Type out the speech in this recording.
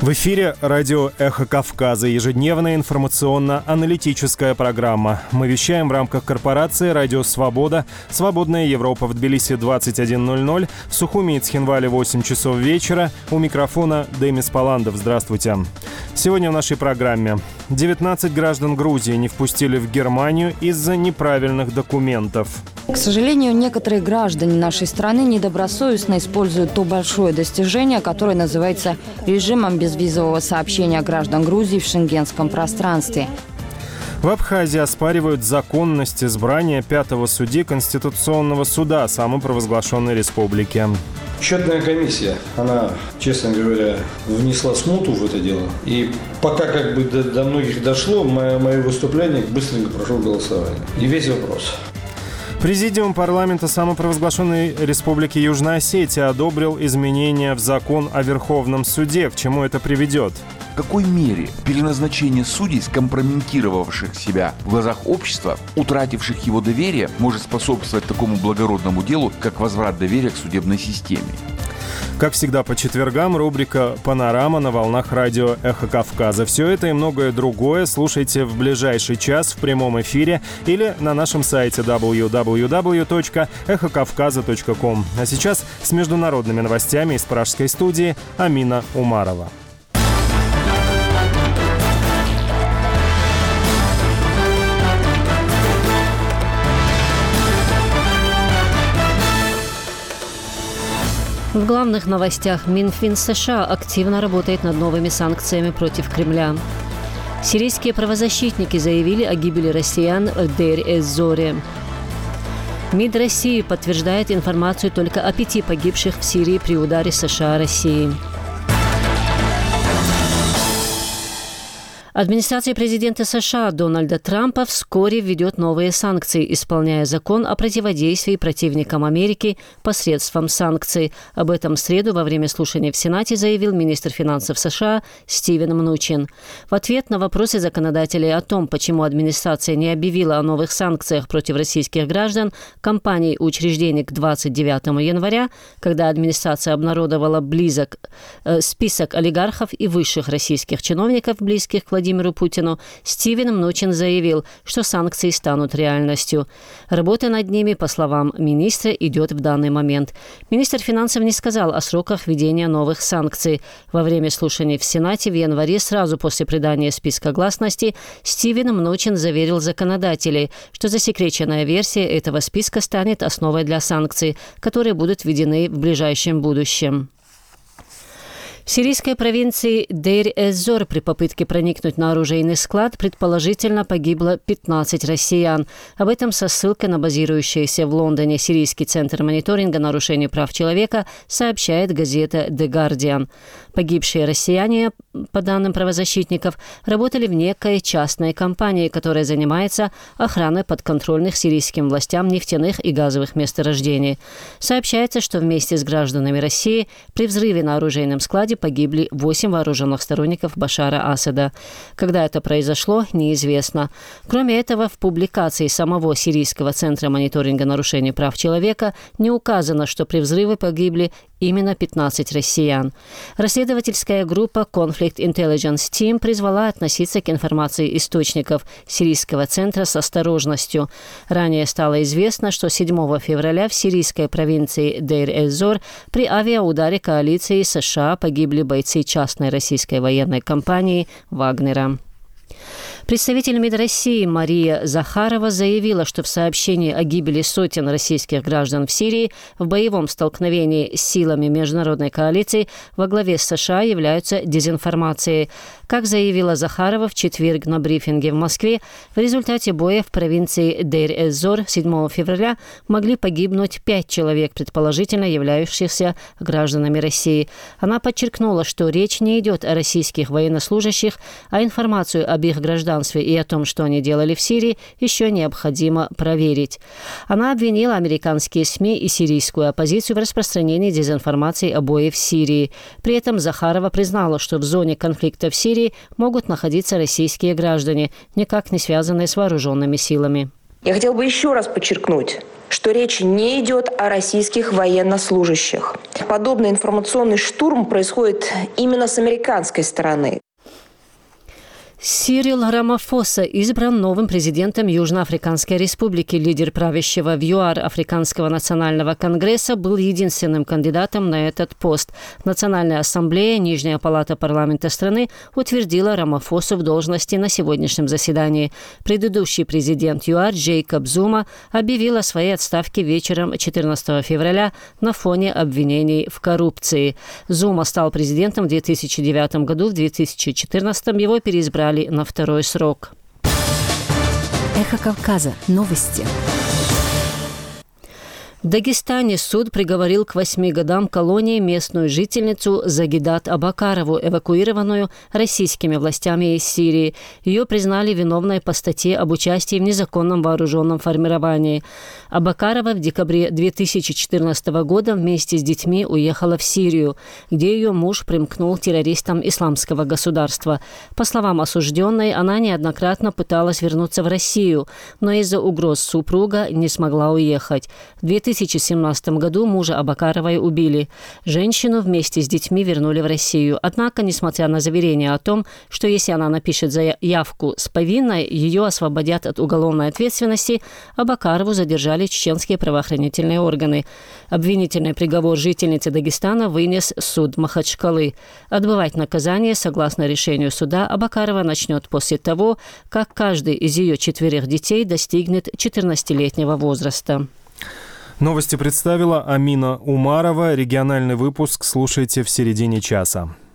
В эфире радио «Эхо Кавказа», ежедневная информационно-аналитическая программа. Мы вещаем в рамках корпорации «Радио Свобода». «Свободная Европа» в Тбилиси 21:00, в Сухуми и Цхинвале 8 часов вечера. У микрофона Демис Паландов. Здравствуйте. Сегодня в нашей программе. 19 граждан Грузии не впустили в Германию из-за неправильных документов. К сожалению, некоторые граждане нашей страны недобросовестно используют то большое достижение, которое называется режимом безвизового сообщения граждан Грузии в шенгенском пространстве. В Абхазии оспаривают законность избрания 5-го судьи Конституционного суда самопровозглашенной республики. Счетная комиссия, она, честно говоря, внесла смуту в это дело. И пока до многих дошло, мое выступление быстренько прошло голосование. И весь вопрос. Президиум парламента самопровозглашенной республики Южная Осетия одобрил изменения в закон о Верховном суде. К чему это приведет? В какой мере переназначение судей, скомпрометировавших себя в глазах общества, утративших его доверие, может способствовать такому благородному делу, как возврат доверия к судебной системе? Как всегда по четвергам рубрика «Панорама» на волнах радио «Эхо Кавказа». Все это и многое другое слушайте в ближайший час в прямом эфире или на нашем сайте www.эхокавказа.ком. А сейчас с международными новостями из пражской студии Амина Умарова. В главных новостях Минфин США активно работает над новыми санкциями против Кремля. Сирийские правозащитники заявили о гибели россиян в Дейр-эз-Зоре. МИД России подтверждает информацию только о 5 погибших в Сирии при ударе США России. Администрация президента США Дональда Трампа вскоре введет новые санкции, исполняя закон о противодействии противникам Америки посредством санкций. Об этом в среду во время слушания в Сенате заявил министр финансов США Стивен Мнучин. В ответ на вопросы законодателей о том, почему администрация не объявила о новых санкциях против российских граждан, компаний и учреждений к 29 января, когда администрация обнародовала список олигархов и высших российских чиновников, близких к Владимиру Путину, Стивен Мнучин заявил, что санкции станут реальностью. Работа над ними, по словам министра, идет в данный момент. Министр финансов не сказал о сроках введения новых санкций. Во время слушаний в Сенате в январе, сразу после придания списка гласности, Стивен Мнучин заверил законодателей, что засекреченная версия этого списка станет основой для санкций, которые будут введены в ближайшем будущем. В сирийской провинции Дейр-эз-Зор при попытке проникнуть на оружейный склад предположительно погибло 15 россиян. Об этом со ссылкой на базирующийся в Лондоне Сирийский центр мониторинга нарушений прав человека сообщает газета «The Guardian». Погибшие россияне, по данным правозащитников, работали в некой частной компании, которая занимается охраной подконтрольных сирийским властям нефтяных и газовых месторождений. Сообщается, что вместе с гражданами России при взрыве на оружейном складе погибли 8 вооруженных сторонников Башара Асада. Когда это произошло, неизвестно. Кроме этого, в публикации самого Сирийского центра мониторинга нарушений прав человека не указано, что при взрыве погибли именно 15 россиян. Расследовательская группа Conflict Intelligence Team призвала относиться к информации источников Сирийского центра с осторожностью. Ранее стало известно, что 7 февраля в сирийской провинции Дейр-эз-Зор при авиаударе коалиции США погибли бойцы частной российской военной компании «Вагнера». Представитель МИД России Мария Захарова заявила, что в сообщении о гибели сотен российских граждан в Сирии в боевом столкновении с силами международной коалиции во главе с США являются дезинформацией. Как заявила Захарова в четверг на брифинге в Москве, в результате боя в провинции Дейр-эз-Зор 7 февраля могли погибнуть 5 человек, предположительно являющихся гражданами России. Она подчеркнула, что речь не идет о российских военнослужащих, а информацию об их гражданстве и о том, что они делали в Сирии, еще необходимо проверить. Она обвинила американские СМИ и сирийскую оппозицию в распространении дезинформации о бое в Сирии. При этом Захарова признала, что в зоне конфликта в Сирии могут находиться российские граждане, никак не связанные с вооруженными силами. Я хотела бы еще раз подчеркнуть, что речь не идет о российских военнослужащих. Подобный информационный штурм происходит именно с американской стороны. Сирил Рамафоса избран новым президентом Южноафриканской республики. Лидер правящего в ЮАР Африканского национального конгресса был единственным кандидатом на этот пост. Национальная ассамблея, нижняя палата парламента страны, утвердила Рамафосу в должности на сегодняшнем заседании. Предыдущий президент ЮАР Джейкоб Зума объявил о своей отставке вечером 14 февраля на фоне обвинений в коррупции. Зума стал президентом в 2009 году, в 2014 его переизбрали на второй срок. Эхо Кавказа. Новости. В Дагестане суд приговорил к 8 годам колонии местную жительницу Загидат Абакарову, эвакуированную российскими властями из Сирии. Ее признали виновной по статье об участии в незаконном вооруженном формировании. Абакарова в декабре 2014 года вместе с детьми уехала в Сирию, где ее муж примкнул к террористам Исламского государства. По словам осужденной, она неоднократно пыталась вернуться в Россию, но из-за угроз супруга не смогла уехать. В 2017 году мужа Абакаровой убили. Женщину вместе с детьми вернули в Россию. Однако, несмотря на заверение о том, что если она напишет заявку с повинной, ее освободят от уголовной ответственности, Абакарову задержали чеченские правоохранительные органы. Обвинительный приговор жительницы Дагестана вынес суд Махачкалы. Отбывать наказание, согласно решению суда, Абакарова начнет после того, как каждый из ее 4 детей достигнет 14-летнего возраста. Новости представила Амина Умарова. Региональный выпуск слушайте в середине часа.